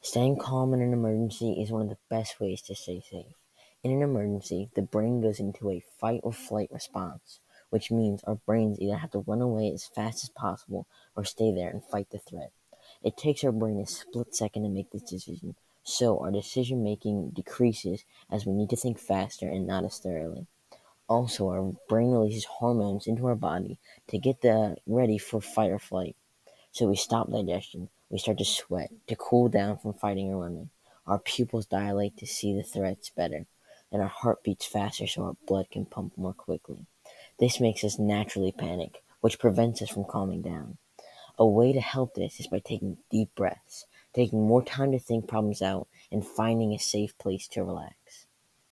Staying calm in an emergency is one of the best ways to stay safe. In an emergency, the brain goes into a fight or flight response, which means our brains either have to run away as fast as possible or stay there and fight the threat. It takes our brain a split second to make this decision, so our decision making decreases as we need to think faster and not as thoroughly. Also, our brain releases hormones into our body to get ready for fight or flight. So we stop digestion, we start to sweat, to cool down from fighting or running. Our pupils dilate to see the threats better, and our heart beats faster so our blood can pump more quickly. This makes us naturally panic, which prevents us from calming down. A way to help this is by taking deep breaths, taking more time to think problems out, and finding a safe place to relax.